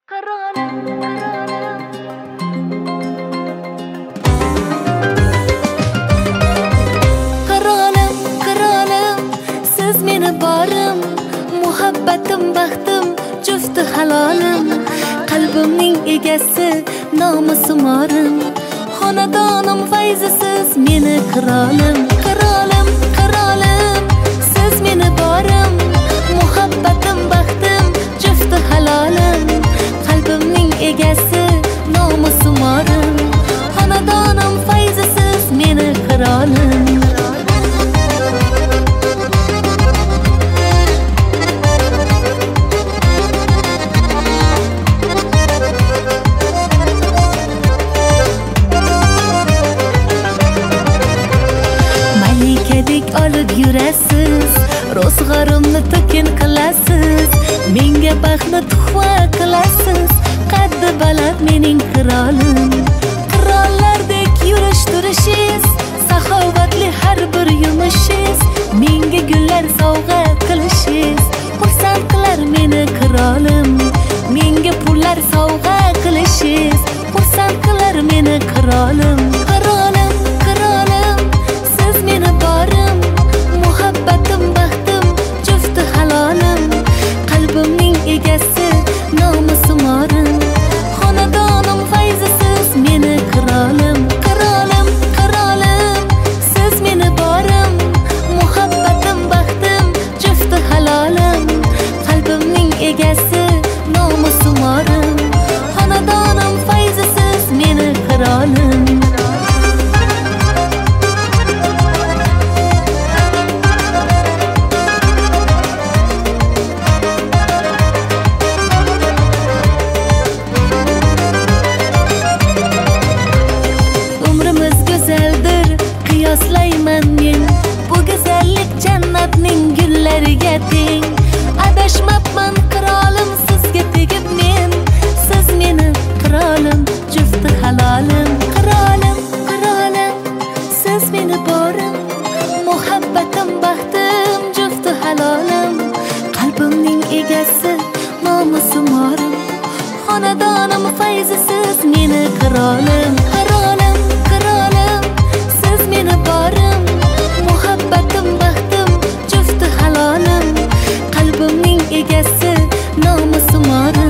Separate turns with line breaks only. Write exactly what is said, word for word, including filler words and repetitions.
Qirolım, qirolım, siz meni borim, muhabbatim, baxtim, jufti halolim, qalbimning egasi, nomusim orim, xonadonim fayzisiz meni qirolim. Qirolim, qirolim, siz meni borim, muhabbatim, baxtim, jufti halolim, qalbimning egasi, nomusim orim, xonadonim fayzisiz meni qirolim. Malikadek olib yurasiz, ro'zg'orimni to'kin qilasiz, menga baxtni tuhfa qilasiz, qaddi baland mening qirolim. Qirollardek yurish turishingiz, saxovatli har bir yumushingiz, menga gullar sovg'a qilishingiz, xursand qilar meni qirolim. Menga pullar sovg'a qilishingiz, xursand qilar meni qirolim. Qirolim, qirolim, siz meni borim, muhabbatim, baxtim, jufti halolim, qalbimning egasi, nomusim orim, xonadonim fayzisiz meni qirolim. Qirolim, qirolim, siz meni borim, muhabbatim, baxtim, jufti halolim, qalbimning egasi, nomusim orim, xonadonim fayzisiz meni qirolim. Qiyoslayman men bu go'zallik jannatning gullariga teng. Adashmabman qirolim, sizga tegib men, siz meni qirolim, jufti halolim. Qirolim, qirolim, siz meni borim, muhabbatim, baxtim, jufti halolim, qalbimning egasi, nomusim orim, xonadonim fayzisiz meni qirolim. Qirolim, qirolim, siz meni borim, muhabbatim, baxtim, jufti halolim, qalbimning egasi, nomusim orim.